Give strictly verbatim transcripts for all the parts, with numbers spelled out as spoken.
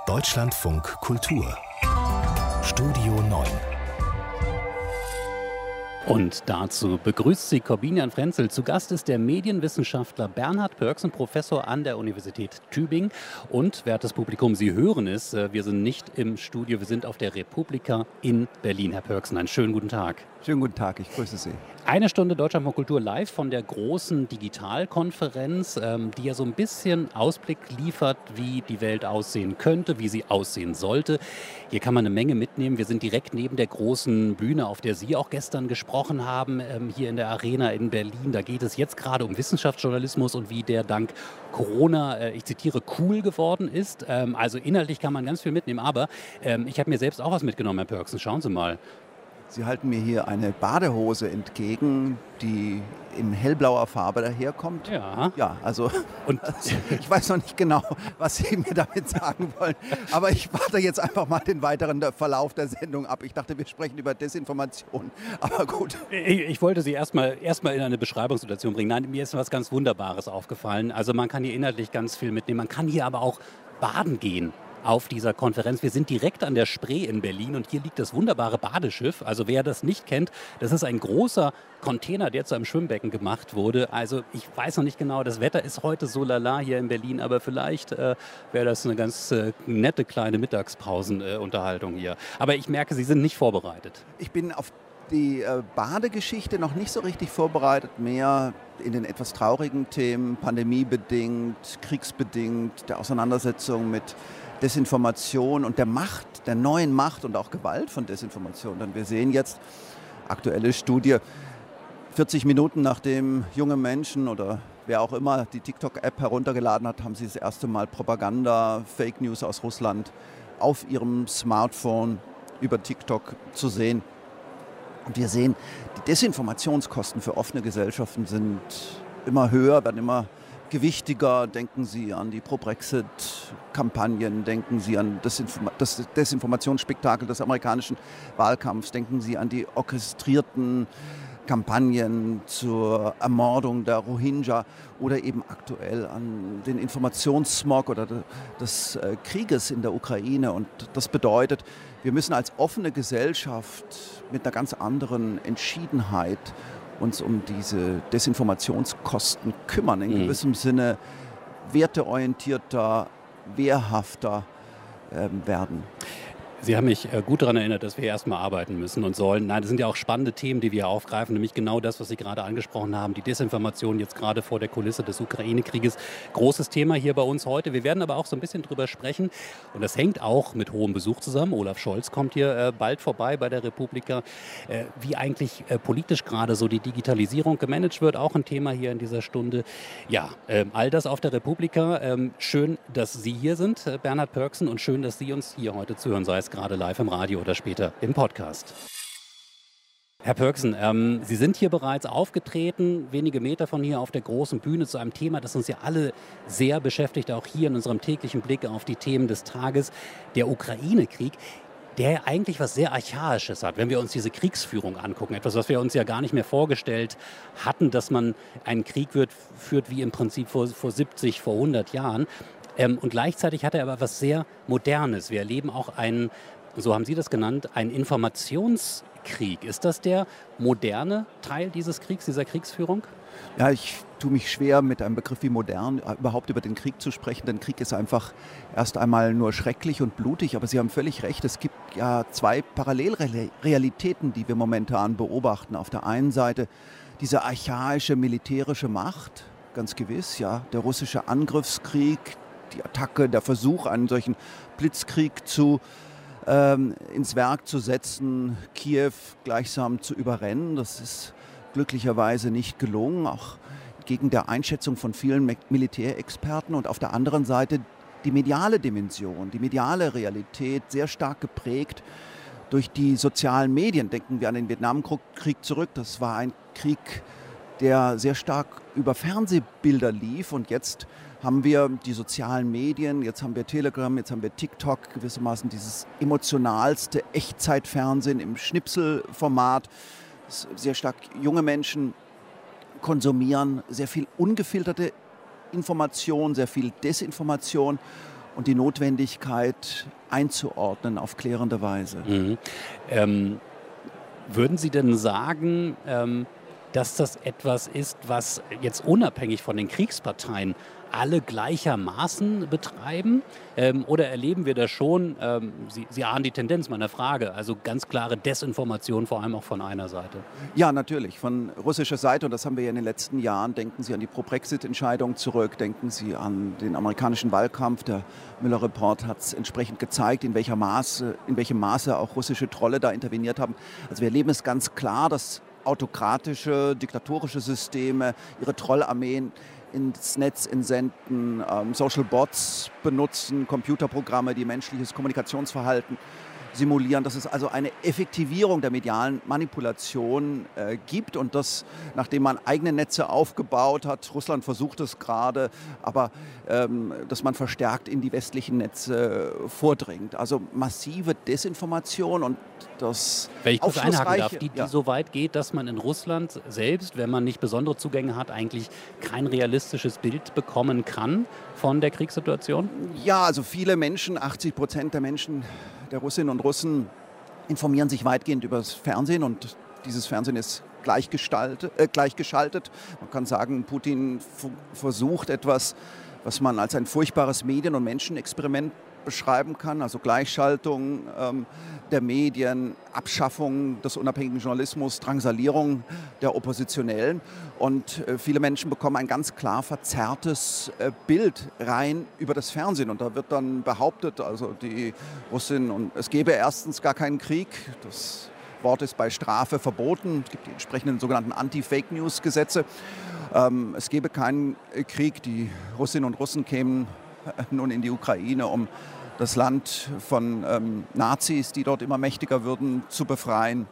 Deutschlandfunk Kultur Studio neun. Und dazu begrüßt sie Corbinian Frenzel. Zu Gast ist der Medienwissenschaftler Bernhard Pörksen, Professor an der Universität Tübingen. Und, wertes Publikum, Sie hören es, wir sind nicht im Studio, wir sind auf der Republika in Berlin. Herr Pörksen, einen schönen guten Tag. Schönen guten Tag, ich grüße Sie. Eine Stunde Deutschlandfunk Kultur live von der großen Digitalkonferenz, ähm, die ja so ein bisschen Ausblick liefert, wie die Welt aussehen könnte, wie sie aussehen sollte. Hier kann man eine Menge mitnehmen. Wir sind direkt neben der großen Bühne, auf der Sie auch gestern gesprochen haben, ähm, hier in der Arena in Berlin. Da geht es jetzt gerade um Wissenschaftsjournalismus und wie der dank Corona, äh, ich zitiere, cool geworden ist. Ähm, also inhaltlich kann man ganz viel mitnehmen, aber ähm, ich habe mir selbst auch was mitgenommen, Herr Pörksen. Schauen Sie mal. Sie halten mir hier eine Badehose entgegen, die in hellblauer Farbe daherkommt. Ja. Ja, also, und also ich weiß noch nicht genau, was Sie mir damit sagen wollen. Aber ich warte jetzt einfach mal den weiteren Verlauf der Sendung ab. Ich dachte, wir sprechen über Desinformation. Aber gut. Ich, ich wollte Sie erstmal erstmal in eine Beschreibungssituation bringen. Nein, mir ist was ganz Wunderbares aufgefallen. Also man kann hier inhaltlich ganz viel mitnehmen. Man kann hier aber auch baden gehen auf dieser Konferenz. Wir sind direkt an der Spree in Berlin und hier liegt das wunderbare Badeschiff. Also wer das nicht kennt, das ist ein großer Container, der zu einem Schwimmbecken gemacht wurde. Also ich weiß noch nicht genau, das Wetter ist heute so lala hier in Berlin, aber vielleicht äh, wäre das eine ganz äh, nette kleine Mittagspausenunterhaltung äh, hier. Aber ich merke, Sie sind nicht vorbereitet. Ich bin auf die äh, Badegeschichte noch nicht so richtig vorbereitet, mehr in den etwas traurigen Themen, pandemiebedingt, kriegsbedingt, der Auseinandersetzung mit Desinformation und der Macht, der neuen Macht und auch Gewalt von Desinformation. Denn wir sehen jetzt, aktuelle Studie, vierzig Minuten nachdem junge Menschen oder wer auch immer die TikTok-App heruntergeladen hat, haben sie das erste Mal Propaganda, Fake News aus Russland auf ihrem Smartphone über TikTok zu sehen. Und wir sehen, die Desinformationskosten für offene Gesellschaften sind immer höher, werden immer gewichtiger. Denken Sie an die Pro-Brexit-Kampagnen, denken Sie an das, Inform- das Desinformationsspektakel des amerikanischen Wahlkampfs, denken Sie an die orchestrierten Kampagnen zur Ermordung der Rohingya oder eben aktuell an den Informationssmog oder des äh, Krieges in der Ukraine. Und das bedeutet, wir müssen als offene Gesellschaft mit einer ganz anderen Entschiedenheit uns um diese Desinformationskosten kümmern, in gewissem mhm. Sinne werteorientierter, wehrhafter äh, werden. Sie haben mich gut daran erinnert, dass wir erstmal arbeiten müssen und sollen. Nein, das sind ja auch spannende Themen, die wir aufgreifen, nämlich genau das, was Sie gerade angesprochen haben, die Desinformation jetzt gerade vor der Kulisse des Ukraine-Krieges. Großes Thema hier bei uns heute. Wir werden aber auch so ein bisschen drüber sprechen und das hängt auch mit hohem Besuch zusammen. Olaf Scholz kommt hier äh, bald vorbei bei der Republika. Äh, wie eigentlich äh, politisch gerade so die Digitalisierung gemanagt wird, auch ein Thema hier in dieser Stunde. Ja, äh, all das auf der Republika. Ähm, schön, dass Sie hier sind, äh, Bernhard Pörksen, und schön, dass Sie uns hier heute zuhören, sei es gerade live im Radio oder später im Podcast. Herr Pörksen, ähm, Sie sind hier bereits aufgetreten, wenige Meter von hier auf der großen Bühne zu einem Thema, das uns ja alle sehr beschäftigt, auch hier in unserem täglichen Blick auf die Themen des Tages, der Ukraine-Krieg, der eigentlich was sehr Archaisches hat, wenn wir uns diese Kriegsführung angucken. Etwas, was wir uns ja gar nicht mehr vorgestellt hatten, dass man einen Krieg wird, führt wie im Prinzip vor, vor siebzig, vor hundert Jahren. Ähm, und gleichzeitig hat er aber was sehr Modernes. Wir erleben auch einen, so haben Sie das genannt, einen Informationskrieg. Ist das der moderne Teil dieses Kriegs, dieser Kriegsführung? Ja, ich tue mich schwer, mit einem Begriff wie modern überhaupt über den Krieg zu sprechen, denn Krieg ist einfach erst einmal nur schrecklich und blutig, aber Sie haben völlig recht, es gibt ja zwei Parallelrealitäten, die wir momentan beobachten. Auf der einen Seite diese archaische militärische Macht, ganz gewiss, ja, der russische Angriffskrieg, die Attacke, der Versuch, einen solchen Blitzkrieg zu, ähm, ins Werk zu setzen, Kiew gleichsam zu überrennen. Das ist glücklicherweise nicht gelungen, auch gegen der Einschätzung von vielen Militärexperten. Und auf der anderen Seite die mediale Dimension, die mediale Realität, sehr stark geprägt durch die sozialen Medien. Denken wir an den Vietnamkrieg zurück. Das war ein Krieg, der sehr stark über Fernsehbilder lief, und jetzt haben wir die sozialen Medien, jetzt haben wir Telegram, jetzt haben wir TikTok, gewissermaßen dieses emotionalste Echtzeitfernsehen im Schnipselformat. Sehr stark junge Menschen konsumieren sehr viel ungefilterte Information, sehr viel Desinformation. und die Notwendigkeit einzuordnen auf klärende Weise. Mhm. Ähm, würden Sie denn sagen, ähm, dass das etwas ist, was jetzt unabhängig von den Kriegsparteien alle gleichermaßen betreiben? Ähm, oder erleben wir das schon, ähm, Sie, Sie ahnen die Tendenz meiner Frage, also ganz klare Desinformation, vor allem auch von einer Seite? Ja, natürlich, von russischer Seite, und das haben wir ja in den letzten Jahren, denken Sie an die Pro-Brexit-Entscheidung zurück, denken Sie an den amerikanischen Wahlkampf. Der Müller-Report hat es entsprechend gezeigt, in, welcher Maße, in welchem Maße auch russische Trolle da interveniert haben. Also wir erleben es ganz klar, dass autokratische, diktatorische Systeme ihre Trollarmeen ins Netz entsenden, ähm, Social Bots benutzen, Computerprogramme, die menschliches Kommunikationsverhalten simulieren, dass es also eine Effektivierung der medialen Manipulation äh, gibt und das, nachdem man eigene Netze aufgebaut hat, Russland versucht es gerade, aber ähm, dass man verstärkt in die westlichen Netze äh, vordringt. Also massive Desinformation und das Wenn ich kurz einhaken darf, die, die ja. so weit geht, dass man in Russland selbst, wenn man nicht besondere Zugänge hat, eigentlich kein realistisches Bild bekommen kann von der Kriegssituation? Ja, also viele Menschen, achtzig Prozent der Menschen, der Russinnen und Russen, informieren sich weitgehend über das Fernsehen und dieses Fernsehen ist gleichgestaltet, äh, gleichgeschaltet. Man kann sagen, Putin f- versucht etwas, was man als ein furchtbares Medien- und Menschenexperiment beschreiben kann, also Gleichschaltung ähm, der Medien, Abschaffung des unabhängigen Journalismus, Drangsalierung der Oppositionellen. Und äh, viele Menschen bekommen ein ganz klar verzerrtes äh, Bild rein über das Fernsehen. Und da wird dann behauptet, also die Russinnen, und es gäbe erstens gar keinen Krieg. Das Wort ist bei Strafe verboten. Es gibt die entsprechenden sogenannten Anti-Fake-News-Gesetze. Ähm, es gäbe keinen Krieg. Die Russinnen und Russen kämen nun in die Ukraine, um das Land von ähm, Nazis, die dort immer mächtiger würden, zu befreien.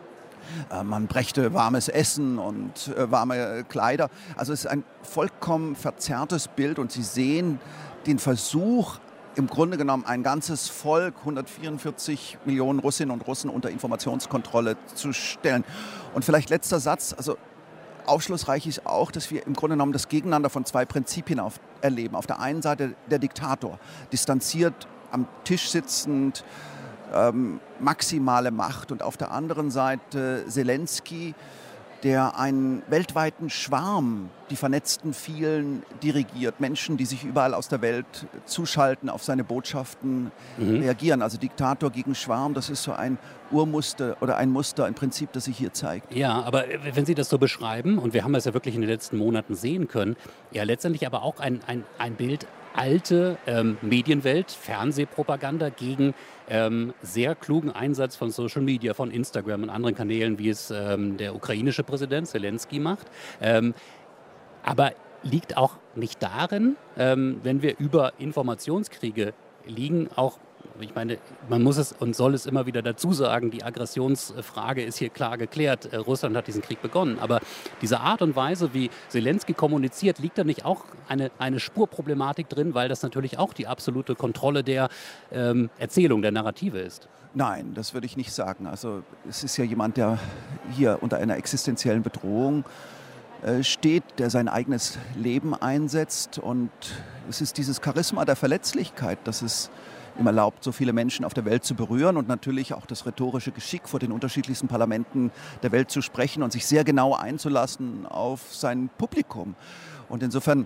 Äh, man brächte warmes Essen und äh, warme Kleider. Also es ist ein vollkommen verzerrtes Bild und Sie sehen den Versuch, im Grunde genommen ein ganzes Volk, hundertvierundvierzig Millionen Russinnen und Russen, unter Informationskontrolle zu stellen. Und vielleicht letzter Satz, also aufschlussreich ist auch, dass wir im Grunde genommen das Gegeneinander von zwei Prinzipien auf, erleben. Auf der einen Seite der Diktator, distanziert, am Tisch sitzend, ähm, maximale Macht. Und auf der anderen Seite Zelensky, der einen weltweiten Schwarm, die vernetzten vielen, dirigiert. Menschen, die sich überall aus der Welt zuschalten, auf seine Botschaften mhm. reagieren. Also Diktator gegen Schwarm, das ist so ein Urmuster oder ein Muster, ein Prinzip, das sich hier zeigt. Ja, aber wenn Sie das so beschreiben, und wir haben das ja wirklich in den letzten Monaten sehen können, ja letztendlich aber auch ein, ein, ein Bild alte ähm, Medienwelt, Fernsehpropaganda gegen ähm, sehr klugen Einsatz von Social Media, von Instagram und anderen Kanälen, wie es ähm, der ukrainische Präsident Zelensky macht. Ähm, aber liegt auch nicht darin, ähm, wenn wir über Informationskriege liegen, auch, ich meine, man muss es und soll es immer wieder dazu sagen, die Aggressionsfrage ist hier klar geklärt. Russland hat diesen Krieg begonnen. Aber diese Art und Weise, wie Zelensky kommuniziert, liegt da nicht auch eine, eine Spurproblematik drin, weil das natürlich auch die absolute Kontrolle der ähm, Erzählung, der Narrative ist? Nein, das würde ich nicht sagen. Also es ist ja jemand, der hier unter einer existenziellen Bedrohung äh, steht, der sein eigenes Leben einsetzt. Und es ist dieses Charisma der Verletzlichkeit, das es ihm erlaubt, so viele Menschen auf der Welt zu berühren und natürlich auch das rhetorische Geschick, vor den unterschiedlichsten Parlamenten der Welt zu sprechen und sich sehr genau einzulassen auf sein Publikum. Und insofern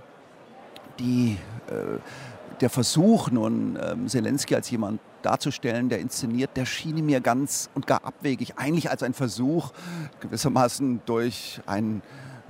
die, äh, der Versuch, nun ähm, Zelensky als jemand darzustellen, der inszeniert, der schien mir ganz und gar abwegig, eigentlich als ein Versuch, gewissermaßen durch ein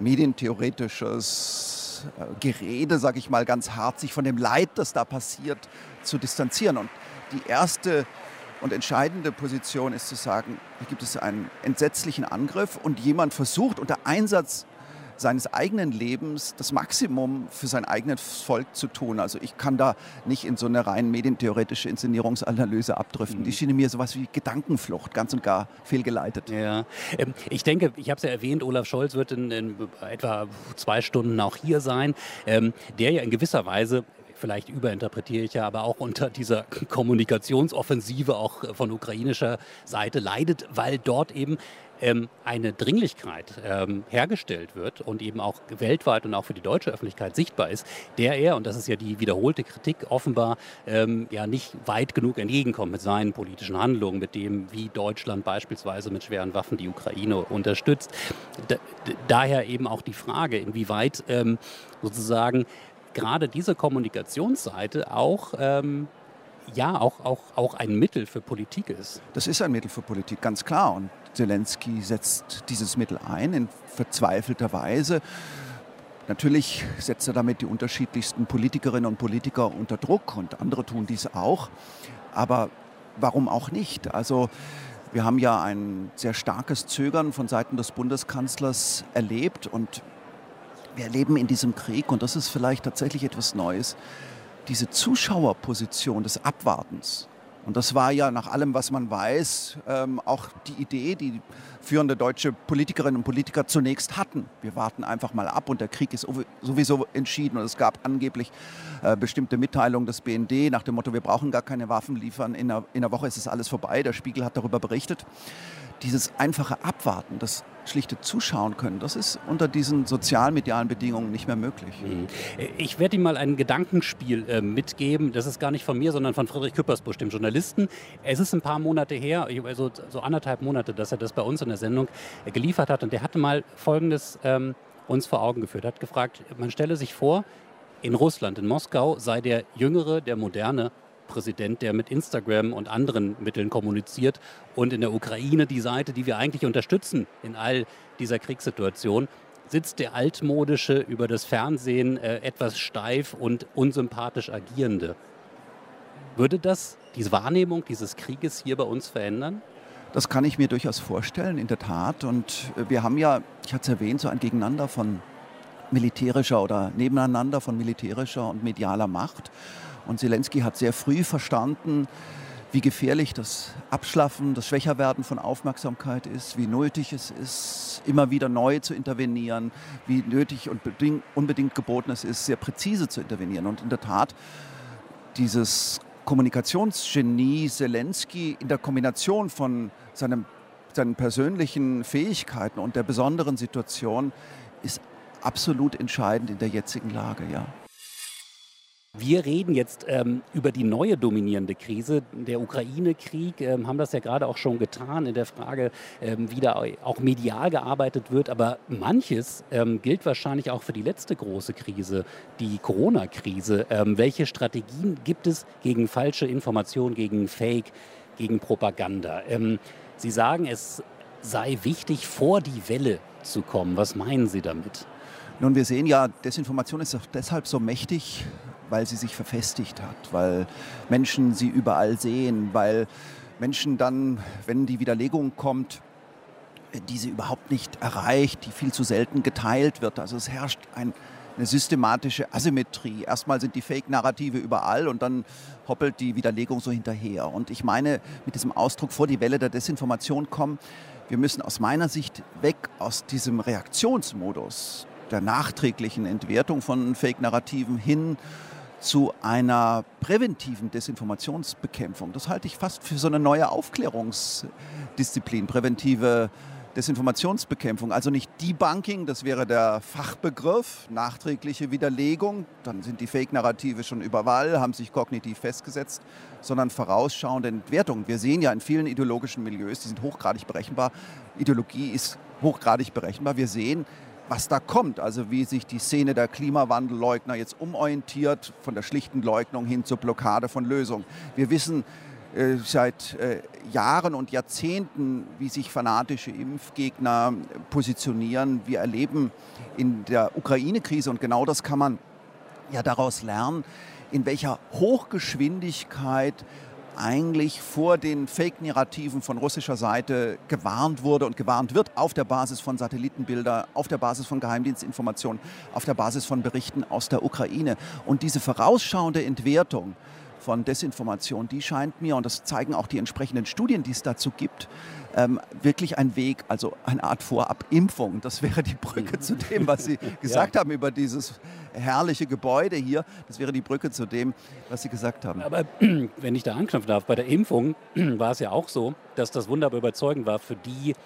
medientheoretisches äh, Gerede, sage ich mal ganz hart, sich von dem Leid, das da passiert, zu distanzieren. Und die erste und entscheidende Position ist zu sagen, hier gibt es einen entsetzlichen Angriff und jemand versucht unter Einsatz seines eigenen Lebens das Maximum für sein eigenes Volk zu tun. Also ich kann da nicht in so eine rein medientheoretische Inszenierungsanalyse abdriften. Die schien mir sowas wie Gedankenflucht, ganz und gar fehlgeleitet. Ja, ähm, ich denke, ich habe es ja erwähnt, Olaf Scholz wird in, in etwa zwei Stunden auch hier sein, ähm, der ja in gewisser Weise, vielleicht überinterpretiere ich ja, aber auch unter dieser Kommunikationsoffensive auch von ukrainischer Seite leidet, weil dort eben ähm, eine Dringlichkeit ähm, hergestellt wird und eben auch weltweit und auch für die deutsche Öffentlichkeit sichtbar ist, der er, und das ist ja die wiederholte Kritik, offenbar ähm, ja nicht weit genug entgegenkommt mit seinen politischen Handlungen, mit dem, wie Deutschland beispielsweise mit schweren Waffen die Ukraine unterstützt. Da, daher eben auch die Frage, inwieweit ähm, sozusagen gerade diese Kommunikationsseite auch, ähm, ja, auch, auch, auch ein Mittel für Politik ist. Das ist ein Mittel für Politik, ganz klar. Und Zelensky setzt dieses Mittel ein in verzweifelter Weise. Natürlich setzt er damit die unterschiedlichsten Politikerinnen und Politiker unter Druck und andere tun dies auch. Aber warum auch nicht? Also wir haben ja ein sehr starkes Zögern von Seiten des Bundeskanzlers erlebt und wir erleben in diesem Krieg, und das ist vielleicht tatsächlich etwas Neues, diese Zuschauerposition des Abwartens. Und das war ja nach allem, was man weiß, ähm, auch die Idee, die führende deutsche Politikerinnen und Politiker zunächst hatten. Wir warten einfach mal ab und der Krieg ist sowieso entschieden. Und es gab angeblich äh, bestimmte Mitteilungen des B N D nach dem Motto, wir brauchen gar keine Waffen liefern, in einer, in einer Woche ist es alles vorbei. Der Spiegel hat darüber berichtet. Dieses einfache Abwarten, das schlichte Zuschauen können, das ist unter diesen sozial-medialen Bedingungen nicht mehr möglich. Ich werde Ihnen mal ein Gedankenspiel äh, mitgeben. Das ist gar nicht von mir, sondern von Friedrich Küppersbusch, dem Journalisten. Es ist ein paar Monate her, also so anderthalb Monate, dass er das bei uns in der Sendung äh, geliefert hat. Und der hatte mal Folgendes ähm, uns vor Augen geführt. Er hat gefragt, man stelle sich vor, in Russland, in Moskau, sei der jüngere, der moderne Präsident, der mit Instagram und anderen Mitteln kommuniziert, und in der Ukraine die Seite, die wir eigentlich unterstützen in all dieser Kriegssituation, sitzt der altmodische, über das Fernsehen äh, etwas steif und unsympathisch agierende. Würde das diese Wahrnehmung dieses Krieges hier bei uns verändern? Das kann ich mir durchaus vorstellen, in der Tat. Und wir haben ja, ich hatte es erwähnt, so ein Gegeneinander von militärischer oder nebeneinander von militärischer und medialer Macht. Und Zelensky hat sehr früh verstanden, wie gefährlich das Abschlaffen, das Schwächerwerden von Aufmerksamkeit ist, wie nötig es ist, immer wieder neu zu intervenieren, wie nötig und unbedingt geboten es ist, sehr präzise zu intervenieren. Und in der Tat, dieses Kommunikationsgenie Zelensky in der Kombination von seinem, seinen persönlichen Fähigkeiten und der besonderen Situation ist absolut entscheidend in der jetzigen Lage, ja. Wir reden jetzt ähm, über die neue dominierende Krise, der Ukraine-Krieg, ähm, haben das ja gerade auch schon getan in der Frage, ähm, wie da auch medial gearbeitet wird. Aber manches ähm, gilt wahrscheinlich auch für die letzte große Krise, die Corona-Krise. Ähm, welche Strategien gibt es gegen falsche Informationen, gegen Fake, gegen Propaganda? Ähm, Sie sagen, es sei wichtig, vor die Welle zu kommen. Was meinen Sie damit? Nun, wir sehen ja, Desinformation ist auch deshalb so mächtig, weil sie sich verfestigt hat, weil Menschen sie überall sehen, weil Menschen dann, wenn die Widerlegung kommt, diese überhaupt nicht erreicht, die viel zu selten geteilt wird. Also es herrscht ein, eine systematische Asymmetrie. Erstmal sind die Fake-Narrative überall und dann hoppelt die Widerlegung so hinterher. Und ich meine, mit diesem Ausdruck vor die Welle der Desinformation kommen, wir müssen aus meiner Sicht weg aus diesem Reaktionsmodus der nachträglichen Entwertung von Fake-Narrativen hin zu einer präventiven Desinformationsbekämpfung. Das halte ich fast für so eine neue Aufklärungsdisziplin, präventive Desinformationsbekämpfung. Also nicht Debunking, das wäre der Fachbegriff, nachträgliche Widerlegung, dann sind die Fake-Narrative schon überall, haben sich kognitiv festgesetzt, sondern vorausschauende Entwertung. Wir sehen ja in vielen ideologischen Milieus, die sind hochgradig berechenbar, Ideologie ist hochgradig berechenbar, wir sehen, was da kommt, also wie sich die Szene der Klimawandelleugner jetzt umorientiert, von der schlichten Leugnung hin zur Blockade von Lösungen. Wir wissen äh, seit äh, Jahren und Jahrzehnten, wie sich fanatische Impfgegner positionieren. Wir erleben in der Ukraine-Krise, und genau das kann man ja daraus lernen, in welcher Hochgeschwindigkeit eigentlich vor den Fake-Narrativen von russischer Seite gewarnt wurde und gewarnt wird auf der Basis von Satellitenbildern, auf der Basis von Geheimdienstinformationen, auf der Basis von Berichten aus der Ukraine. Und diese vorausschauende Entwertung von Desinformation, die scheint mir, und das zeigen auch die entsprechenden Studien, die es dazu gibt, ähm, wirklich ein Weg, also eine Art Vorabimpfung. Das wäre die Brücke zu dem, was Sie gesagt ja. haben über dieses herrliche Gebäude hier. Das wäre die Brücke zu dem, was Sie gesagt haben. Aber wenn ich da anknüpfen darf, bei der Impfung war es ja auch so, dass das wunderbar überzeugend war für die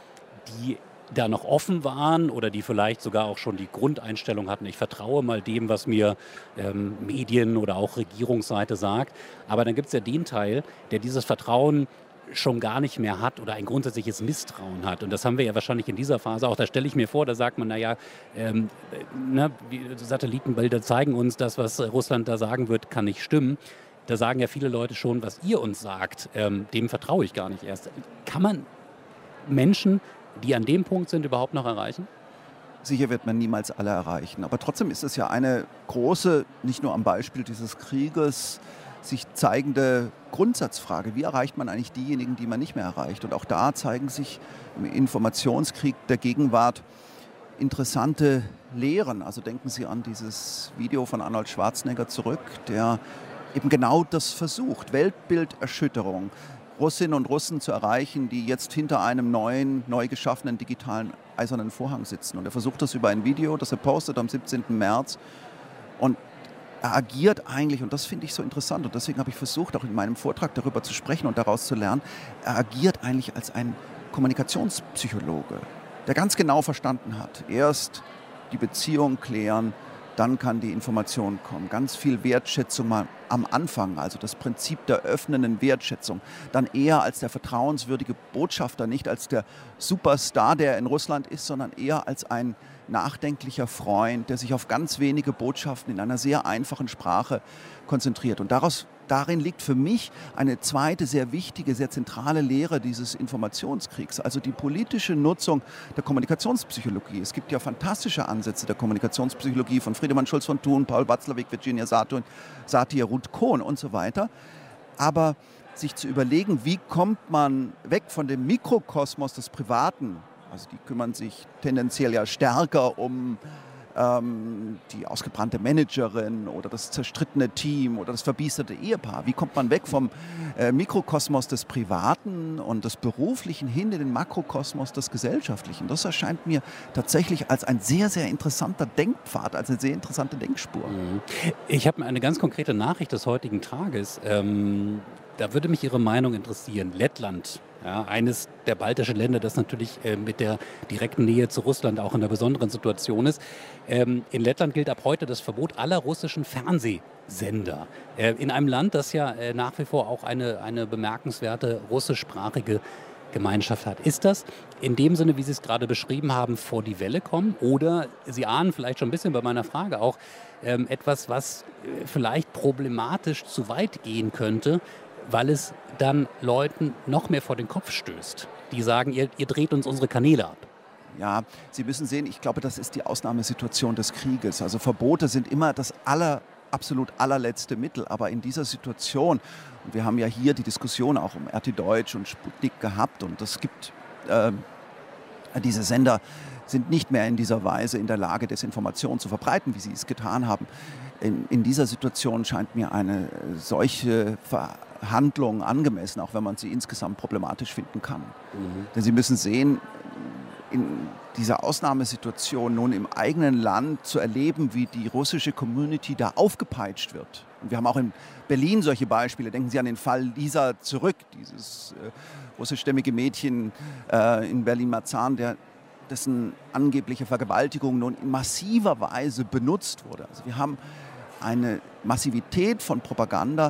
die da noch offen waren oder die vielleicht sogar auch schon die Grundeinstellung hatten, ich vertraue mal dem, was mir ähm, Medien oder auch Regierungsseite sagt. Aber dann gibt es ja den Teil, der dieses Vertrauen schon gar nicht mehr hat oder ein grundsätzliches Misstrauen hat. Und das haben wir ja wahrscheinlich in dieser Phase auch. Da stelle ich mir vor, da sagt man, naja, ähm, ne, Satellitenbilder zeigen uns, das, was Russland da sagen wird, kann nicht stimmen. Da sagen ja viele Leute schon, was ihr uns sagt, ähm, dem vertraue ich gar nicht erst. Kann man Menschen, die an dem Punkt sind, überhaupt noch erreichen? Sicher wird man niemals alle erreichen. Aber trotzdem ist es ja eine große, nicht nur am Beispiel dieses Krieges, sich zeigende Grundsatzfrage. Wie erreicht man eigentlich diejenigen, die man nicht mehr erreicht? Und auch da zeigen sich im Informationskrieg der Gegenwart interessante Lehren. Also denken Sie an dieses Video von Arnold Schwarzenegger zurück, der eben genau das versucht. Weltbilderschütterung. Russinnen und Russen zu erreichen, die jetzt hinter einem neuen, neu geschaffenen digitalen eisernen Vorhang sitzen. Und er versucht das über ein Video, das er postet am siebzehnten März. Und er agiert eigentlich, und das finde ich so interessant, und deswegen habe ich versucht, auch in meinem Vortrag darüber zu sprechen und daraus zu lernen, er agiert eigentlich als ein Kommunikationspsychologe, der ganz genau verstanden hat, erst die Beziehung klären, dann kann die Information kommen. Ganz viel Wertschätzung mal am Anfang, also das Prinzip der öffnenden Wertschätzung. Dann eher als der vertrauenswürdige Botschafter, nicht als der Superstar, der in Russland ist, sondern eher als ein nachdenklicher Freund, der sich auf ganz wenige Botschaften in einer sehr einfachen Sprache konzentriert. Und daraus, darin liegt für mich eine zweite sehr wichtige, sehr zentrale Lehre dieses Informationskriegs, also die politische Nutzung der Kommunikationspsychologie. Es gibt ja fantastische Ansätze der Kommunikationspsychologie von Friedemann Schulz von Thun, Paul Watzlawick, Virginia Satir, Satir, Ruth Kohn und so weiter. Aber sich zu überlegen, wie kommt man weg von dem Mikrokosmos des Privaten, also die kümmern sich tendenziell ja stärker um ähm, die ausgebrannte Managerin oder das zerstrittene Team oder das verbiesterte Ehepaar. Wie kommt man weg vom äh, Mikrokosmos des Privaten und des Beruflichen hin in den Makrokosmos des Gesellschaftlichen? Das erscheint mir tatsächlich als ein sehr, sehr interessanter Denkpfad, als eine sehr interessante Denkspur. Ich habe eine ganz konkrete Nachricht des heutigen Tages. Ähm, da würde mich Ihre Meinung interessieren. Lettland. Ja, eines der baltischen Länder, das natürlich äh, mit der direkten Nähe zu Russland auch in einer besonderen Situation ist. Ähm, in Lettland gilt ab heute das Verbot aller russischen Fernsehsender. Äh, in einem Land, das ja äh, nach wie vor auch eine, eine bemerkenswerte russischsprachige Gemeinschaft hat. Ist das in dem Sinne, wie Sie es gerade beschrieben haben, vor die Welle kommen? Oder Sie ahnen vielleicht schon ein bisschen bei meiner Frage auch ähm, etwas, was äh, vielleicht problematisch zu weit gehen könnte, weil es dann Leuten noch mehr vor den Kopf stößt, die sagen, ihr, ihr dreht uns unsere Kanäle ab. Ja, Sie müssen sehen, ich glaube, das ist die Ausnahmesituation des Krieges. Also Verbote sind immer das aller, absolut allerletzte Mittel. Aber in dieser Situation, und wir haben ja hier die Diskussion auch um R T Deutsch und Sputnik gehabt, und es gibt äh, diese Sender sind nicht mehr in dieser Weise in der Lage, Desinformation zu verbreiten, wie sie es getan haben. In, in dieser Situation scheint mir eine solche Verhandlung angemessen, auch wenn man sie insgesamt problematisch finden kann. Mhm. Denn Sie müssen sehen, in dieser Ausnahmesituation nun im eigenen Land zu erleben, wie die russische Community da aufgepeitscht wird. Und wir haben auch in Berlin solche Beispiele. Denken Sie an den Fall Lisa zurück, dieses äh, russischstämmige Mädchen äh, in Berlin-Marzahn, der dessen angebliche Vergewaltigung nun in massiver Weise benutzt wurde. Also wir haben eine Massivität von Propaganda,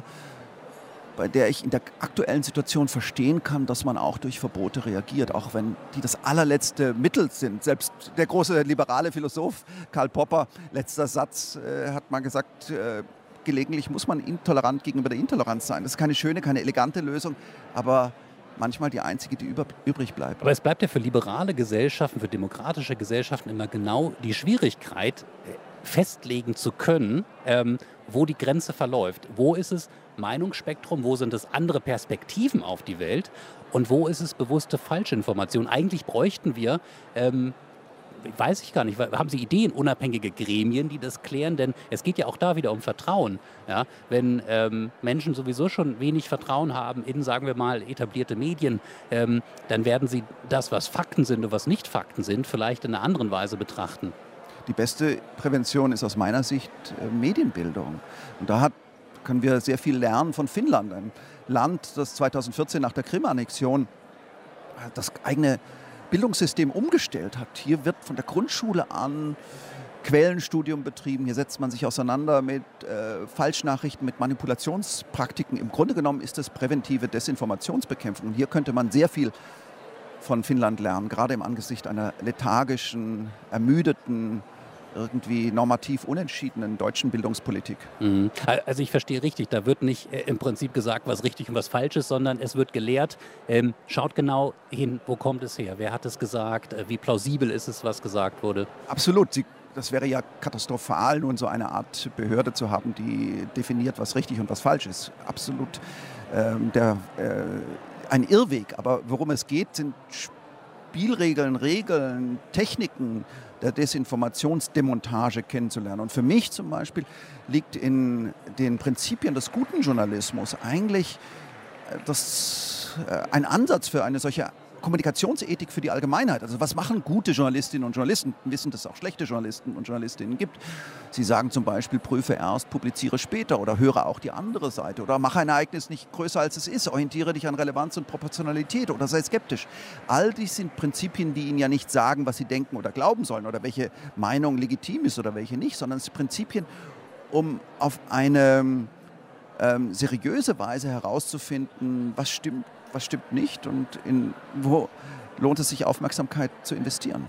bei der ich in der aktuellen Situation verstehen kann, dass man auch durch Verbote reagiert, auch wenn die das allerletzte Mittel sind. Selbst der große liberale Philosoph Karl Popper, letzter Satz, äh, hat mal gesagt, äh, gelegentlich muss man intolerant gegenüber der Intoleranz sein. Das ist keine schöne, keine elegante Lösung, aber manchmal die einzige, die über, übrig bleibt. Aber es bleibt ja für liberale Gesellschaften, für demokratische Gesellschaften immer genau die Schwierigkeit, festlegen zu können, ähm, wo die Grenze verläuft. Wo ist es Meinungsspektrum, wo sind es andere Perspektiven auf die Welt und wo ist es bewusste Falschinformation? Eigentlich bräuchten wir, ähm, weiß ich gar nicht, haben Sie Ideen, unabhängige Gremien, die das klären? Denn es geht ja auch da wieder um Vertrauen. Ja? Wenn ähm, Menschen sowieso schon wenig Vertrauen haben in, sagen wir mal, etablierte Medien, ähm, dann werden sie das, was Fakten sind und was nicht Fakten sind, vielleicht in einer anderen Weise betrachten. Die beste Prävention ist aus meiner Sicht äh, Medienbildung. Und da hat, können wir sehr viel lernen von Finnland, ein Land, das zweitausendvierzehn nach der Krim-Annexion das eigene Bildungssystem umgestellt hat. Hier wird von der Grundschule an Quellenstudium betrieben, hier setzt man sich auseinander mit äh, Falschnachrichten, mit Manipulationspraktiken. Im Grunde genommen ist es präventive Desinformationsbekämpfung. Hier könnte man sehr viel von Finnland lernen, gerade im Angesicht einer lethargischen, ermüdeten, irgendwie normativ unentschiedenen deutschen Bildungspolitik. Mhm. Also ich verstehe richtig, da wird nicht äh, im Prinzip gesagt, was richtig und was falsch ist, sondern es wird gelehrt. Ähm, schaut genau hin, wo kommt es her, wer hat es gesagt, äh, wie plausibel ist es, was gesagt wurde. Absolut. Sie, das wäre ja katastrophal, nun so eine Art Behörde zu haben, die definiert, was richtig und was falsch ist. Absolut ähm, der, äh, ein Irrweg. Aber worum es geht, sind Spielregeln, Regeln, Techniken der Desinformationsdemontage kennenzulernen. Und für mich zum Beispiel liegt in den Prinzipien des guten Journalismus eigentlich das, äh, ein Ansatz für eine solche Kommunikationsethik für die Allgemeinheit. Also was machen gute Journalistinnen und Journalisten? Wir wissen, dass es auch schlechte Journalisten und Journalistinnen gibt. Sie sagen zum Beispiel, prüfe erst, publiziere später oder höre auch die andere Seite oder mache ein Ereignis nicht größer als es ist, orientiere dich an Relevanz und Proportionalität oder sei skeptisch. All dies sind Prinzipien, die Ihnen ja nicht sagen, was Sie denken oder glauben sollen oder welche Meinung legitim ist oder welche nicht, sondern es sind Prinzipien, um auf eine ähm, seriöse Weise herauszufinden, was stimmt, was stimmt nicht und in, wo lohnt es sich, Aufmerksamkeit zu investieren.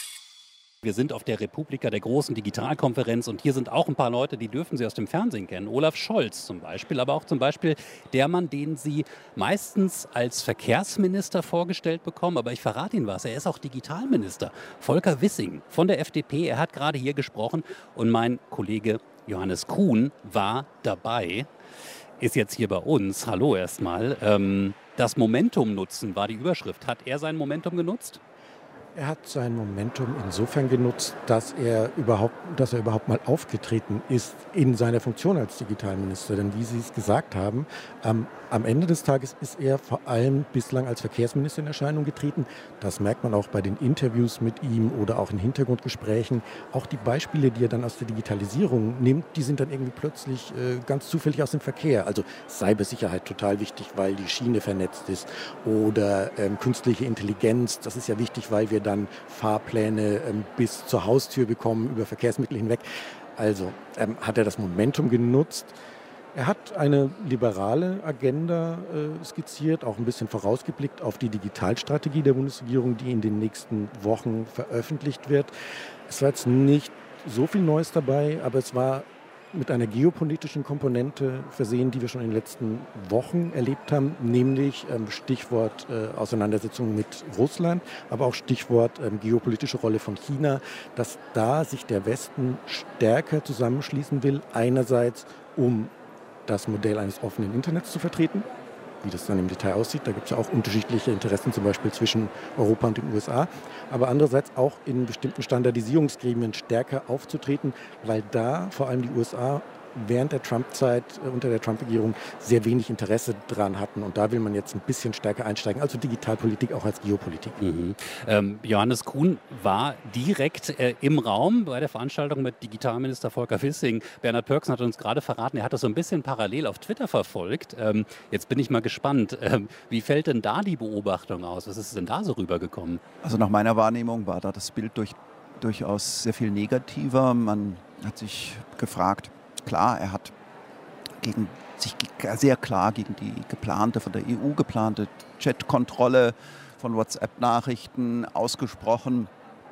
Wir sind auf der Republika, der großen Digitalkonferenz, und hier sind auch ein paar Leute, die dürfen Sie aus dem Fernsehen kennen. Olaf Scholz zum Beispiel, aber auch zum Beispiel der Mann, den Sie meistens als Verkehrsminister vorgestellt bekommen. Aber ich verrate Ihnen was, er ist auch Digitalminister. Volker Wissing von der F D P, er hat gerade hier gesprochen und mein Kollege Johannes Kuhn war dabei, ist jetzt hier bei uns. Hallo erstmal. Ähm, das Momentum nutzen war die Überschrift. Hat er sein Momentum genutzt? Er hat sein Momentum insofern genutzt, dass er überhaupt, dass er überhaupt mal aufgetreten ist in seiner Funktion als Digitalminister. Denn wie Sie es gesagt haben, ähm, am Ende des Tages ist er vor allem bislang als Verkehrsminister in Erscheinung getreten. Das merkt man auch bei den Interviews mit ihm oder auch in Hintergrundgesprächen. Auch die Beispiele, die er dann aus der Digitalisierung nimmt, die sind dann irgendwie plötzlich äh, ganz zufällig aus dem Verkehr. Also Cybersicherheit total wichtig, weil die Schiene vernetzt ist. Oder ähm, künstliche Intelligenz, das ist ja wichtig, weil wir dann Fahrpläne ähm, bis zur Haustür bekommen, über Verkehrsmittel hinweg. Also ähm, hat er das Momentum genutzt. Er hat eine liberale Agenda äh, skizziert, auch ein bisschen vorausgeblickt auf die Digitalstrategie der Bundesregierung, die in den nächsten Wochen veröffentlicht wird. Es war jetzt nicht so viel Neues dabei, aber es war mit einer geopolitischen Komponente versehen, die wir schon in den letzten Wochen erlebt haben, nämlich ähm, Stichwort äh, Auseinandersetzungen mit Russland, aber auch Stichwort ähm, geopolitische Rolle von China, dass da sich der Westen stärker zusammenschließen will, einerseits um das Modell eines offenen Internets zu vertreten, wie das dann im Detail aussieht. Da gibt es ja auch unterschiedliche Interessen, zum Beispiel zwischen Europa und den U S A. Aber andererseits auch in bestimmten Standardisierungsgremien stärker aufzutreten, weil da vor allem die U S A während der Trump-Zeit, äh, unter der Trump-Regierung, sehr wenig Interesse dran hatten. Und da will man jetzt ein bisschen stärker einsteigen. Also Digitalpolitik auch als Geopolitik. Mhm. Ähm, Johannes Kuhn war direkt äh, im Raum bei der Veranstaltung mit Digitalminister Volker Wissing. Bernhard Pörksen hat uns gerade verraten, er hat das so ein bisschen parallel auf Twitter verfolgt. Ähm, jetzt bin ich mal gespannt. Ähm, wie fällt denn da die Beobachtung aus? Was ist denn da so rübergekommen? Also nach meiner Wahrnehmung war da das Bild durch, durchaus sehr viel negativer. Man hat sich gefragt, klar, er hat gegen, sich sehr klar gegen die geplante, von der E U geplante Chat-Kontrolle von WhatsApp-Nachrichten ausgesprochen.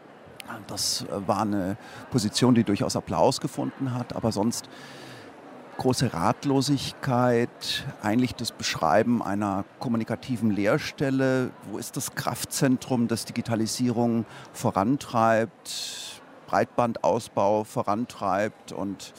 Das war eine Position, die durchaus Applaus gefunden hat, aber sonst große Ratlosigkeit, eigentlich das Beschreiben einer kommunikativen Leerstelle. Wo ist das Kraftzentrum, das Digitalisierung vorantreibt, Breitbandausbau vorantreibt und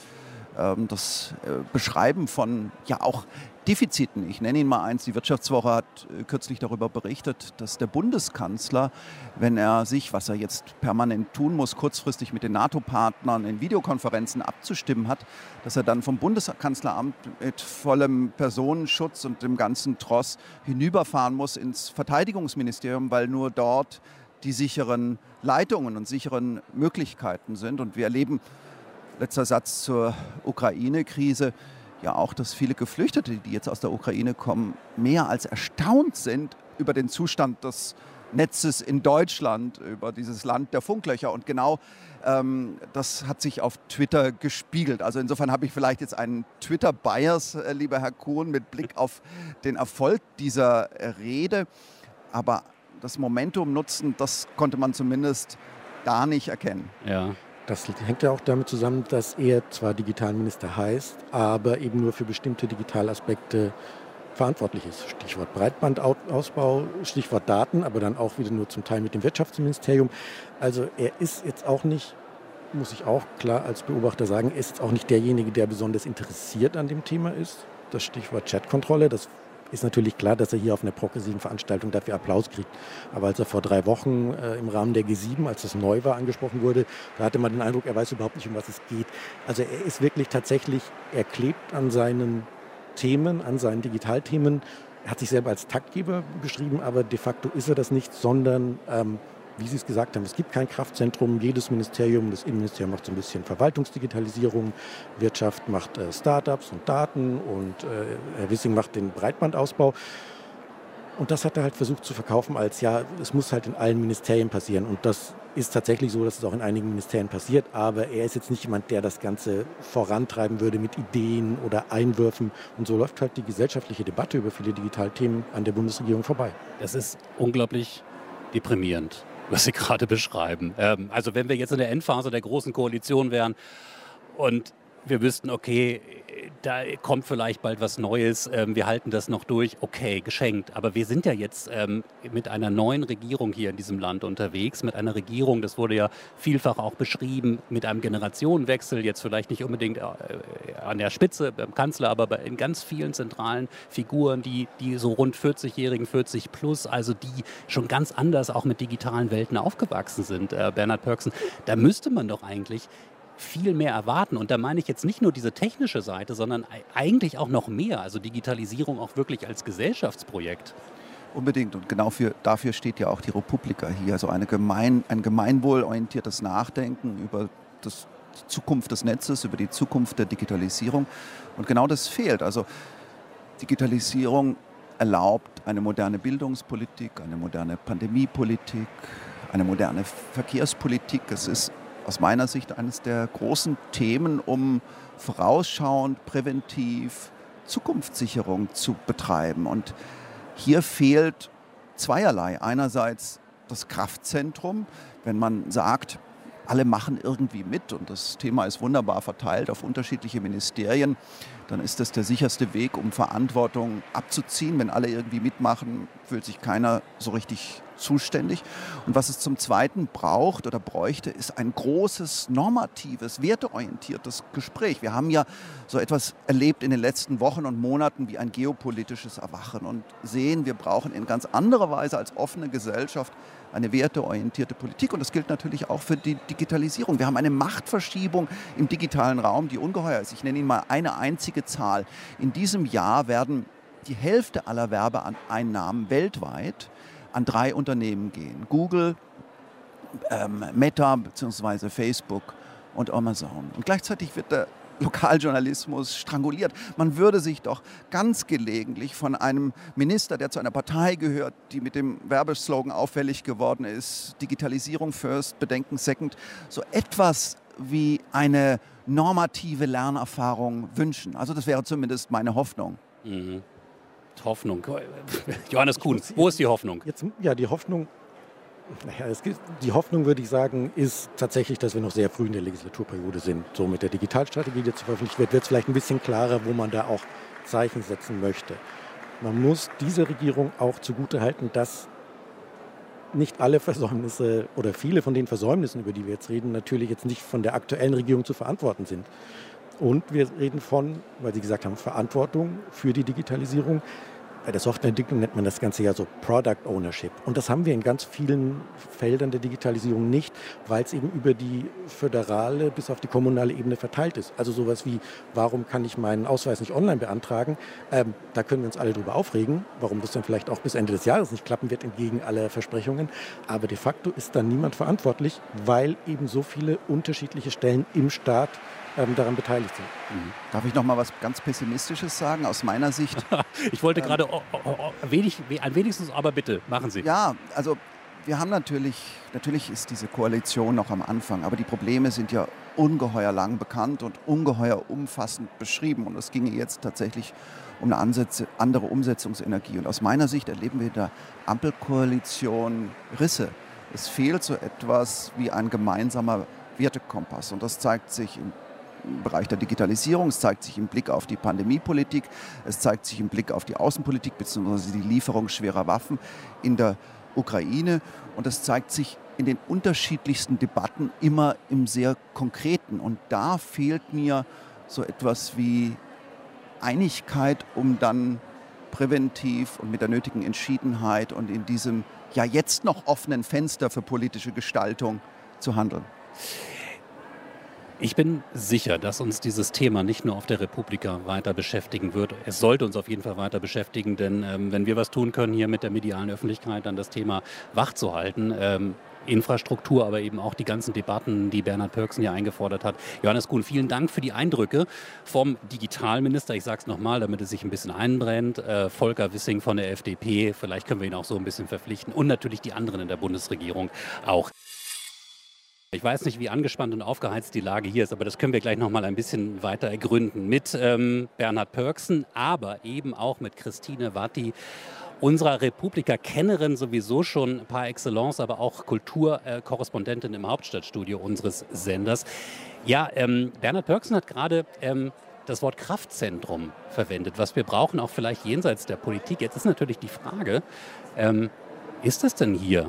das Beschreiben von ja auch Defiziten. Ich nenne Ihnen mal eins, die Wirtschaftswoche hat kürzlich darüber berichtet, dass der Bundeskanzler, wenn er sich, was er jetzt permanent tun muss, kurzfristig mit den NATO-Partnern in Videokonferenzen abzustimmen hat, dass er dann vom Bundeskanzleramt mit vollem Personenschutz und dem ganzen Tross hinüberfahren muss ins Verteidigungsministerium, weil nur dort die sicheren Leitungen und sicheren Möglichkeiten sind. Und wir erleben, letzter Satz zur Ukraine-Krise, ja auch, dass viele Geflüchtete, die jetzt aus der Ukraine kommen, mehr als erstaunt sind über den Zustand des Netzes in Deutschland, über dieses Land der Funklöcher. Und genau ähm, das hat sich auf Twitter gespiegelt. Also insofern habe ich vielleicht jetzt einen Twitter-Bias, äh, lieber Herr Kuhn, mit Blick auf den Erfolg dieser äh, Rede. Aber das Momentum nutzen, das konnte man zumindest da nicht erkennen. Ja. Das hängt ja auch damit zusammen, dass er zwar Digitalminister heißt, aber eben nur für bestimmte Digitalaspekte verantwortlich ist. Stichwort Breitbandausbau, Stichwort Daten, aber dann auch wieder nur zum Teil mit dem Wirtschaftsministerium. Also er ist jetzt auch nicht, muss ich auch klar als Beobachter sagen, er ist jetzt auch nicht derjenige, der besonders interessiert an dem Thema ist. Das Stichwort Chatkontrolle, das ist natürlich klar, dass er hier auf einer progressiven Veranstaltung dafür Applaus kriegt. Aber als er vor drei Wochen äh, im Rahmen der G sieben, als das neu war, angesprochen wurde, da hatte man den Eindruck, er weiß überhaupt nicht, um was es geht. Also er ist wirklich tatsächlich, er klebt an seinen Themen, an seinen Digitalthemen. Er hat sich selber als Taktgeber beschrieben, aber de facto ist er das nicht, sondern, ähm, wie Sie es gesagt haben, es gibt kein Kraftzentrum. Jedes Ministerium, das Innenministerium macht so ein bisschen Verwaltungsdigitalisierung, Wirtschaft macht äh, Startups und Daten und äh, Herr Wissing macht den Breitbandausbau. Und das hat er halt versucht zu verkaufen als, ja, es muss halt in allen Ministerien passieren. Und das ist tatsächlich so, dass es auch in einigen Ministerien passiert. Aber er ist jetzt nicht jemand, der das Ganze vorantreiben würde mit Ideen oder Einwürfen. Und so läuft halt die gesellschaftliche Debatte über viele Digitalthemen an der Bundesregierung vorbei. Das ist unglaublich deprimierend, was Sie gerade beschreiben. Ähm, also wenn wir jetzt in der Endphase der Großen Koalition wären und wir wüssten, okay, da kommt vielleicht bald was Neues, ähm, wir halten das noch durch, okay, geschenkt. Aber wir sind ja jetzt ähm, mit einer neuen Regierung hier in diesem Land unterwegs, mit einer Regierung, das wurde ja vielfach auch beschrieben, mit einem Generationenwechsel, jetzt vielleicht nicht unbedingt äh, an der Spitze beim Kanzler, aber bei, in ganz vielen zentralen Figuren, die, die so rund vierzig-Jährigen, vierzig plus, also die schon ganz anders auch mit digitalen Welten aufgewachsen sind, äh, Bernhard Pörksen. Da müsste man doch eigentlich viel mehr erwarten. Und da meine ich jetzt nicht nur diese technische Seite, sondern eigentlich auch noch mehr. Also Digitalisierung auch wirklich als Gesellschaftsprojekt. Unbedingt. Und genau für, dafür steht ja auch die Republika hier. Also eine gemein, ein gemeinwohlorientiertes Nachdenken über das, die Zukunft des Netzes, über die Zukunft der Digitalisierung. Und genau das fehlt. Also Digitalisierung erlaubt eine moderne Bildungspolitik, eine moderne Pandemiepolitik, eine moderne Verkehrspolitik. Es ist aus meiner Sicht eines der großen Themen, um vorausschauend, präventiv Zukunftssicherung zu betreiben. Und hier fehlt zweierlei. Einerseits das Kraftzentrum, wenn man sagt, alle machen irgendwie mit und das Thema ist wunderbar verteilt auf unterschiedliche Ministerien, dann ist das der sicherste Weg, um Verantwortung abzuziehen. Wenn alle irgendwie mitmachen, fühlt sich keiner so richtig zuständig. Und was es zum Zweiten braucht oder bräuchte, ist ein großes, normatives, werteorientiertes Gespräch. Wir haben ja so etwas erlebt in den letzten Wochen und Monaten wie ein geopolitisches Erwachen und sehen, wir brauchen in ganz anderer Weise als offene Gesellschaft eine werteorientierte Politik. Und das gilt natürlich auch für die Digitalisierung. Wir haben eine Machtverschiebung im digitalen Raum, die ungeheuer ist. Ich nenne Ihnen mal eine einzige Zahl. In diesem Jahr werden die Hälfte aller Werbeeinnahmen weltweit an drei Unternehmen gehen. Google, ähm, Meta bzw. Facebook und Amazon. Und gleichzeitig wird der Lokaljournalismus stranguliert. Man würde sich doch ganz gelegentlich von einem Minister, der zu einer Partei gehört, die mit dem Werbeslogan auffällig geworden ist, Digitalisierung first, Bedenken second, so etwas wie eine normative Lernerfahrung wünschen. Also das wäre zumindest meine Hoffnung. Mhm. Hoffnung. Johannes Kuhn, wo ist die Hoffnung? Jetzt, ja, die Hoffnung, naja, es gibt, die Hoffnung, würde ich sagen, ist tatsächlich, dass wir noch sehr früh in der Legislaturperiode sind. So mit der Digitalstrategie, die jetzt veröffentlicht wird, wird es vielleicht ein bisschen klarer, wo man da auch Zeichen setzen möchte. Man muss dieser Regierung auch zugutehalten, dass nicht alle Versäumnisse oder viele von den Versäumnissen, über die wir jetzt reden, natürlich jetzt nicht von der aktuellen Regierung zu verantworten sind. Und wir reden von, weil Sie gesagt haben, Verantwortung für die Digitalisierung. Bei der Softwareentwicklung nennt man das Ganze ja so Product Ownership. Und das haben wir in ganz vielen Feldern der Digitalisierung nicht, weil es eben über die föderale bis auf die kommunale Ebene verteilt ist. Also sowas wie, warum kann ich meinen Ausweis nicht online beantragen? Ähm, da können wir uns alle drüber aufregen, warum das dann vielleicht auch bis Ende des Jahres nicht klappen wird, entgegen aller Versprechungen. Aber de facto ist dann niemand verantwortlich, weil eben so viele unterschiedliche Stellen im Staat ähm, daran beteiligt sind. Mhm. Darf ich noch mal was ganz Pessimistisches sagen? Aus meiner Sicht. Ich wollte ähm, gerade oh, oh, oh, wenig, ein wenigstens, aber bitte, machen Sie. Ja, also wir haben natürlich, natürlich ist diese Koalition noch am Anfang, aber die Probleme sind ja ungeheuer lang bekannt und ungeheuer umfassend beschrieben. Und es ginge jetzt tatsächlich um eine Ansätze, andere Umsetzungsenergie. Und aus meiner Sicht erleben wir in der Ampelkoalition Risse. Es fehlt so etwas wie ein gemeinsamer Wertekompass. Und das zeigt sich im im Bereich der Digitalisierung, es zeigt sich im Blick auf die Pandemiepolitik, es zeigt sich im Blick auf die Außenpolitik bzw. die Lieferung schwerer Waffen in der Ukraine und es zeigt sich in den unterschiedlichsten Debatten immer im sehr Konkreten. Und da fehlt mir so etwas wie Einigkeit, um dann präventiv und mit der nötigen Entschiedenheit und in diesem ja jetzt noch offenen Fenster für politische Gestaltung zu handeln. Ich bin sicher, dass uns dieses Thema nicht nur auf der Republika weiter beschäftigen wird. Es sollte uns auf jeden Fall weiter beschäftigen, denn ähm, wenn wir was tun können, hier mit der medialen Öffentlichkeit dann das Thema wach zu halten, ähm, Infrastruktur, aber eben auch die ganzen Debatten, die Bernhard Pörksen ja eingefordert hat. Johannes Kuhn, vielen Dank für die Eindrücke vom Digitalminister. Ich sage es nochmal, damit es sich ein bisschen einbrennt. Äh, Volker Wissing von der F D P, vielleicht können wir ihn auch so ein bisschen verpflichten und natürlich die anderen in der Bundesregierung auch. Ich weiß nicht, wie angespannt und aufgeheizt die Lage hier ist, aber das können wir gleich noch mal ein bisschen weiter ergründen mit ähm, Bernhard Pörksen, aber eben auch mit Christine Watti, unserer Republika-Kennerin sowieso schon par excellence, aber auch Kulturkorrespondentin im Hauptstadtstudio unseres Senders. Ja, ähm, Bernhard Pörksen hat gerade ähm, das Wort Kraftzentrum verwendet, was wir brauchen, auch vielleicht jenseits der Politik. Jetzt ist natürlich die Frage, ähm, ist es denn hier,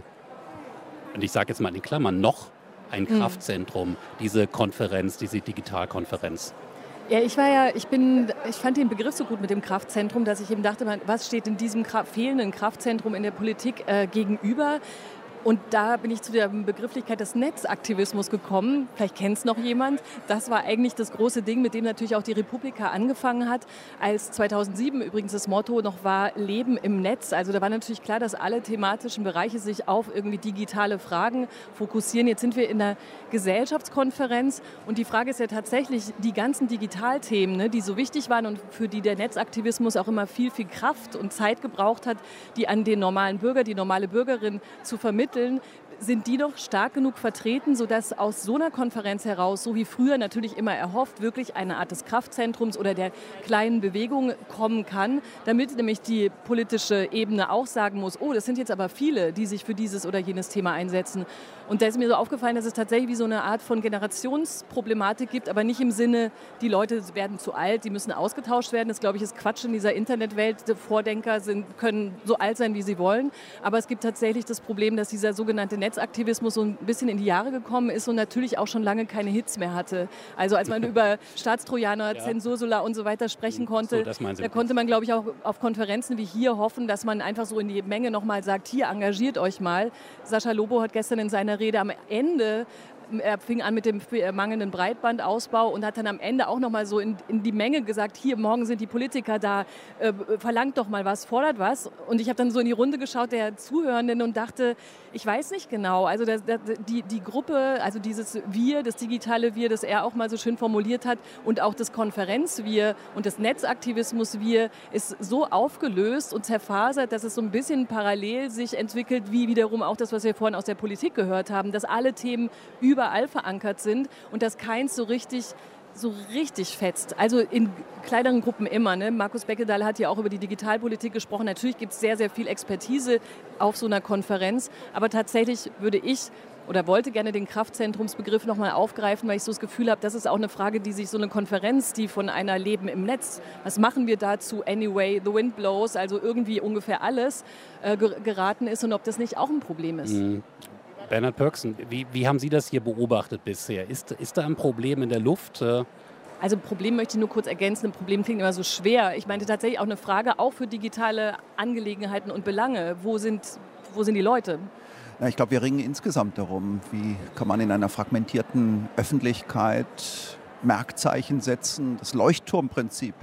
und ich sage jetzt mal in Klammern, noch ein Kraftzentrum, diese Konferenz, diese Digitalkonferenz? Ja, ich war ja, ich bin, ich fand den Begriff so gut mit dem Kraftzentrum, dass ich eben dachte, was steht in diesem Kraft, fehlenden Kraftzentrum in der Politik äh, gegenüber? Und da bin ich zu der Begrifflichkeit des Netzaktivismus gekommen. Vielleicht kennt es noch jemand. Das war eigentlich das große Ding, mit dem natürlich auch die Republika angefangen hat, als zweitausendsieben übrigens das Motto noch war Leben im Netz. Also da war natürlich klar, dass alle thematischen Bereiche sich auf irgendwie digitale Fragen fokussieren. Jetzt sind wir in der Gesellschaftskonferenz und die Frage ist ja tatsächlich, die ganzen Digitalthemen, ne, die so wichtig waren und für die der Netzaktivismus auch immer viel, viel Kraft und Zeit gebraucht hat, die an den normalen Bürger, die normale Bürgerin zu vermitteln, sind die doch stark genug vertreten, sodass aus so einer Konferenz heraus, so wie früher natürlich immer erhofft, wirklich eine Art des Kraftzentrums oder der kleinen Bewegung kommen kann, damit nämlich die politische Ebene auch sagen muss, oh, das sind jetzt aber viele, die sich für dieses oder jenes Thema einsetzen. Und da ist mir so aufgefallen, dass es tatsächlich wie so eine Art von Generationsproblematik gibt, aber nicht im Sinne, die Leute werden zu alt, die müssen ausgetauscht werden. Das, glaube ich, ist Quatsch in dieser Internetwelt. Die Vordenker sind, können so alt sein, wie sie wollen. Aber es gibt tatsächlich das Problem, dass dieser sogenannte Netzaktivismus so ein bisschen in die Jahre gekommen ist und natürlich auch schon lange keine Hits mehr hatte. Also als man über Staatstrojaner, ja. Zensursula und so weiter sprechen konnte, so, da konnte man, glaube ich, auch auf Konferenzen wie hier hoffen, dass man einfach so in die Menge nochmal sagt, hier, engagiert euch mal. Sascha Lobo hat gestern in seiner Rede am Ende, er fing an mit dem mangelnden Breitbandausbau und hat dann am Ende auch noch mal so in, in die Menge gesagt, hier, morgen sind die Politiker da, äh, verlangt doch mal was, fordert was. Und ich habe dann so in die Runde geschaut der Zuhörenden und dachte, ich weiß nicht genau, also das, das, die, die Gruppe, also dieses Wir, das digitale Wir, das er auch mal so schön formuliert hat und auch das Konferenz-Wir und das Netzaktivismus-Wir ist so aufgelöst und zerfasert, dass es so ein bisschen parallel sich entwickelt, wie wiederum auch das, was wir vorhin aus der Politik gehört haben, dass alle Themen überall verankert sind und dass keins so richtig, so richtig fetzt. Also in kleineren Gruppen immer. Ne? Markus Beckedahl hat ja auch über die Digitalpolitik gesprochen. Natürlich gibt es sehr, sehr viel Expertise auf so einer Konferenz. Aber tatsächlich würde ich oder wollte gerne den Kraftzentrumsbegriff nochmal aufgreifen, weil ich so das Gefühl habe, das ist auch eine Frage, die sich so eine Konferenz, die von einer Leben im Netz, was machen wir dazu, anyway, the wind blows, also irgendwie ungefähr alles äh, geraten ist und ob das nicht auch ein Problem ist. Mhm. Bernhard Pörksen, wie, wie haben Sie das hier beobachtet bisher? Ist, ist da ein Problem in der Luft? Also Problem möchte ich nur kurz ergänzen. Ein Problem klingt immer so schwer. Ich meinte tatsächlich auch eine Frage, auch für digitale Angelegenheiten und Belange. Wo sind, wo sind die Leute? Ja, ich glaube, wir ringen insgesamt darum, wie kann man in einer fragmentierten Öffentlichkeit Merkzeichen setzen. Das Leuchtturmprinzip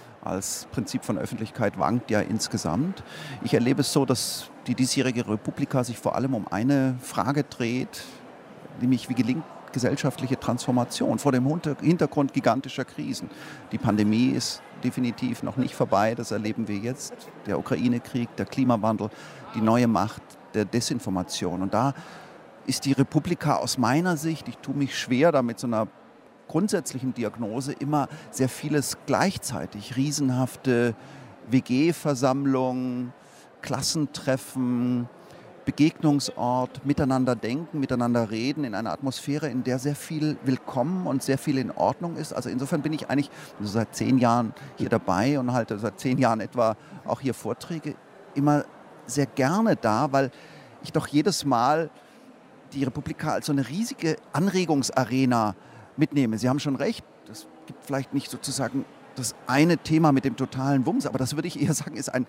als Prinzip von Öffentlichkeit wankt ja insgesamt. Ich erlebe es so, dass die diesjährige Republika sich vor allem um eine Frage dreht, nämlich wie gelingt gesellschaftliche Transformation vor dem Hintergrund gigantischer Krisen. Die Pandemie ist definitiv noch nicht vorbei, das erleben wir jetzt. Der Ukraine-Krieg, der Klimawandel, die neue Macht der Desinformation. Und da ist die Republika aus meiner Sicht, ich tue mich schwer damit, so einer grundsätzlichen Diagnose, immer sehr vieles gleichzeitig. Riesenhafte W G-Versammlungen, Klassentreffen, Begegnungsort, miteinander denken, miteinander reden, in einer Atmosphäre, in der sehr viel willkommen und sehr viel in Ordnung ist. Also insofern bin ich eigentlich also seit zehn Jahren hier dabei und halte seit zehn Jahren etwa auch hier Vorträge immer sehr gerne da, weil ich doch jedes Mal die Republika als so eine riesige Anregungsarena mitnehme. Sie haben schon recht, es gibt vielleicht nicht sozusagen das eine Thema mit dem totalen Wumms, aber das würde ich eher sagen, ist ein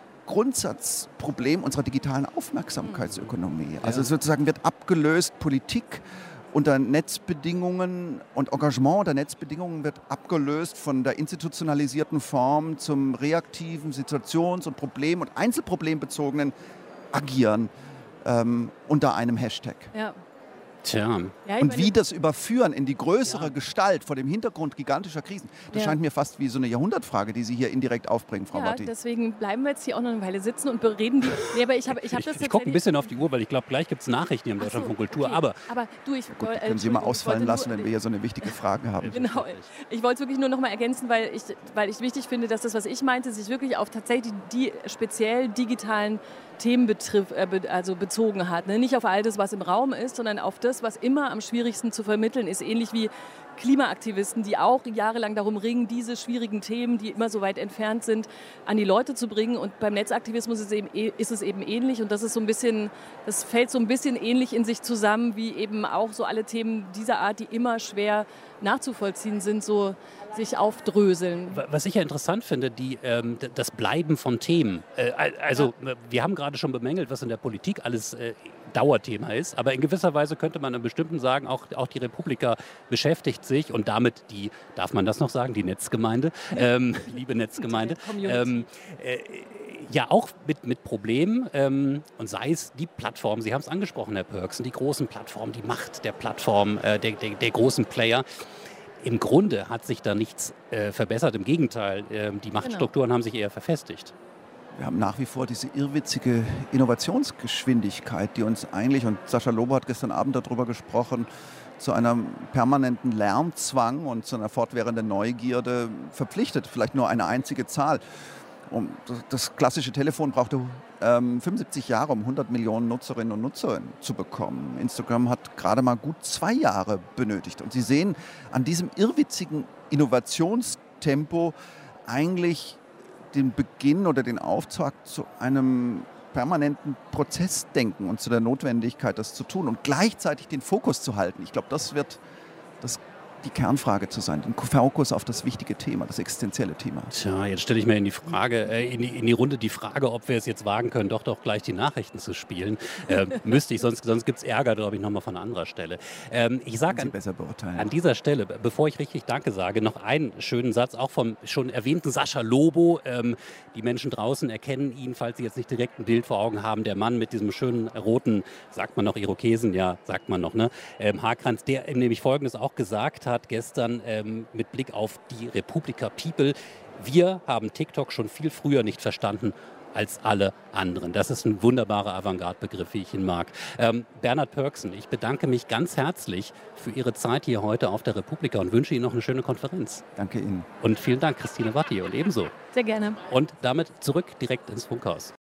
Grundsatzproblem unserer digitalen Aufmerksamkeitsökonomie. Also sozusagen wird abgelöst, Politik unter Netzbedingungen und Engagement unter Netzbedingungen wird abgelöst von der institutionalisierten Form zum reaktiven, situations- und Problem- und einzelproblembezogenen Agieren ähm, unter einem Hashtag. Ja. Tja. Ja, und wie das Überführen in die größere ja. Gestalt vor dem Hintergrund gigantischer Krisen, das ja. scheint mir fast wie so eine Jahrhundertfrage, die Sie hier indirekt aufbringen, Frau Ja, Watti. deswegen bleiben wir jetzt hier auch noch eine Weile sitzen und bereden die. Nee, aber ich habe ich hab ich, das ich gucke ein bisschen auf die Uhr, weil ich glaube, gleich gibt es Nachrichten hier im Ach so, Deutschlandfunk Kultur. okay. Aber, aber du, ich Gut, äh, können Sie mal ausfallen ich lassen, nur, wenn wir hier so eine wichtige Frage haben. Genau. Ich wollte es wirklich nur noch mal ergänzen, weil ich, weil ich wichtig finde, dass das, was ich meinte, sich wirklich auf tatsächlich die speziell digitalen Themen betrifft, äh, be, also bezogen hat. Ne? Nicht auf all das, was im Raum ist, sondern auf das, was immer am schwierigsten zu vermitteln ist. Ähnlich wie Klimaaktivisten, die auch jahrelang darum ringen, diese schwierigen Themen, die immer so weit entfernt sind, an die Leute zu bringen. Und beim Netzaktivismus ist es eben, ist es eben ähnlich. Und das ist so ein bisschen, das fällt so ein bisschen ähnlich in sich zusammen, wie eben auch so alle Themen dieser Art, die immer schwer nachzuvollziehen sind, so sich aufdröseln. Was ich ja interessant finde, die, ähm, das Bleiben von Themen. Äh, also ja. wir haben gerade schon bemängelt, was in der Politik alles äh, Dauerthema ist, aber in gewisser Weise könnte man in bestimmten sagen, auch, auch die Republika beschäftigt sich und damit die, darf man das noch sagen, die Netzgemeinde, ähm, liebe Netzgemeinde, ähm, äh, ja auch mit, mit Problemen ähm, und sei es die Plattform, Sie haben es angesprochen, Herr Pörksen, die großen Plattformen, die Macht der Plattform, äh, der, der, der großen Player. Im Grunde hat sich da nichts äh, verbessert, im Gegenteil, äh, die Machtstrukturen genau. haben sich eher verfestigt. Wir haben nach wie vor diese irrwitzige Innovationsgeschwindigkeit, die uns eigentlich, und Sascha Lobo hat gestern Abend darüber gesprochen, zu einem permanenten Lernzwang und zu einer fortwährenden Neugierde verpflichtet. Vielleicht nur eine einzige Zahl. Um, das klassische Telefon brauchte ähm, fünfundsiebzig Jahre, um hundert Millionen Nutzerinnen und Nutzer zu bekommen. Instagram hat gerade mal gut zwei Jahre benötigt. Und Sie sehen an diesem irrwitzigen Innovationstempo eigentlich den Beginn oder den Auftakt zu einem permanenten Prozessdenken und zu der Notwendigkeit, das zu tun und gleichzeitig den Fokus zu halten. Ich glaube, das wird das die Kernfrage zu sein, den Fokus auf das wichtige Thema, das existenzielle Thema. Tja, jetzt stelle ich mir in die Frage, äh, in, die, in die Runde die Frage, ob wir es jetzt wagen können, doch doch gleich die Nachrichten zu spielen. Äh, müsste ich, sonst, sonst gibt es Ärger, glaube ich, nochmal von anderer Stelle. Ähm, ich sage an, an dieser Stelle, bevor ich richtig Danke sage, noch einen schönen Satz, auch vom schon erwähnten Sascha Lobo. Ähm, die Menschen draußen erkennen ihn, falls sie jetzt nicht direkt ein Bild vor Augen haben, der Mann mit diesem schönen roten, sagt man noch Irokesen, ja, sagt man noch, ne, ähm, Haarkranz, der nämlich Folgendes auch gesagt hat, gestern ähm, mit Blick auf die Republika People. Wir haben TikTok schon viel früher nicht verstanden als alle anderen. Das ist ein wunderbarer Avantgarde-Begriff, wie ich ihn mag. Ähm, Bernhard Pörksen, ich bedanke mich ganz herzlich für Ihre Zeit hier heute auf der Republika und wünsche Ihnen noch eine schöne Konferenz. Danke Ihnen. Und vielen Dank, Christine Watti, und ebenso. Sehr gerne. Und damit zurück direkt ins Funkhaus.